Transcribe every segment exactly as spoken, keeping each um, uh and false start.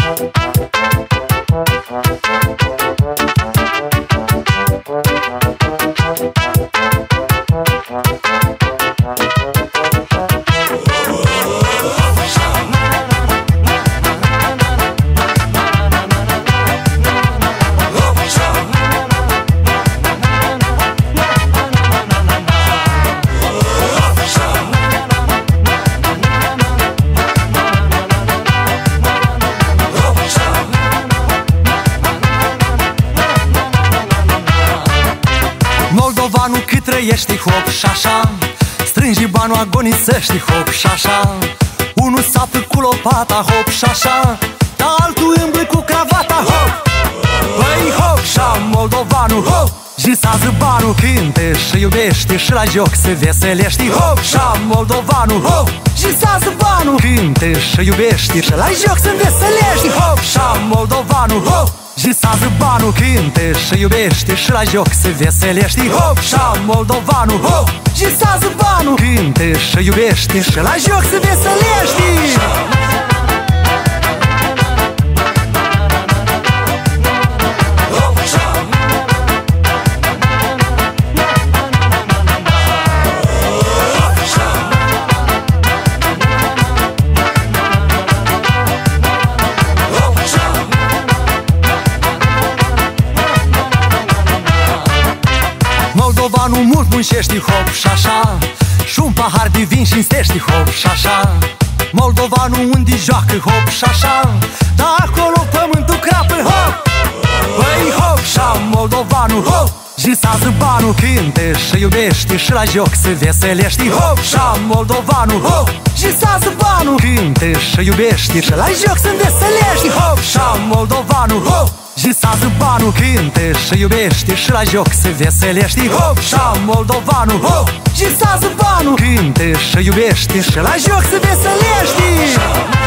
Moldovanul cât trăiești, hop și așa, strângi banul, agonisești, hop și așa. Unul sapă cu lopata, hop și așa, dar altul îmblă cu cravata, hop. Băi, hop și-a moldovanul, hop, jisează banul, cântă și iubește și la joc se veselești, hop și-a moldovanul, hop, jisează banul, cântă și iubește și la joc se veselești, hop și-a moldovanul, hop. Jisează banul, cântă și iubește și la joc se veselești, hop și-a moldovanul, hop. Jisează banul, cântă și iubește și la joc se veselești. Moldovanul mult muncești, hop și așa, și un pahar de vin cinstești, hop și așa. Moldovanul unde joacă, hop și așa, dar acolo pământul crapă, hop. Băi, hop și-a moldovanul, hop, jisează banul, cântă și iubește și la joc se veselești, hop și-a moldovanul, hop. Jisează banul, cântă și iubește și la joc se veselești, hop și-a moldovanul, hop. Jisează banul, cântă și iubește și la joc se veselești, hop și-a moldovanul, hop. Jisează banul, cântă și iubește și la joc se veselești.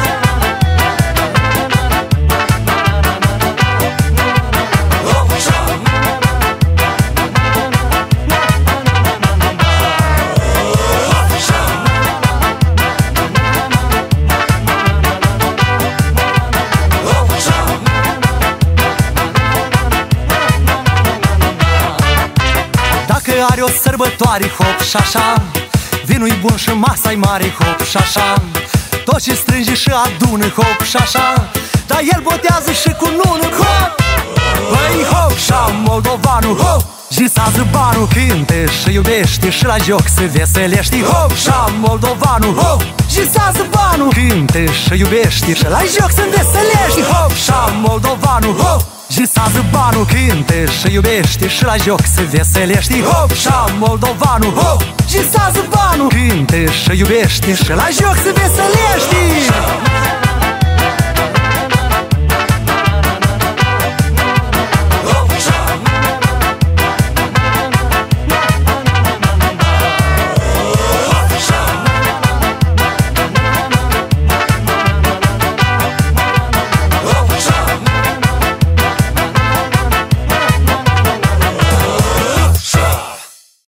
Are o sărbătoare, hop și așa, vinul-i bun și masa-i mare, hop și așa. Tot ce strânge și adună, hop și așa, dar el botează și cu nună, hop. Băi, hop și-a moldovanul, hop, jisează banul, cântă și iubește și la joc se veselești, hop și-a moldovanul, hop. Jisează banul, cântă și iubește și la joc se veselești, hop și-a moldovanul, hop. Jisează banul, cântă și iubește și la joc se veselești, hop și-a moldovanul, hop. Jisează banul, cântă și iubește și la joc se veselești.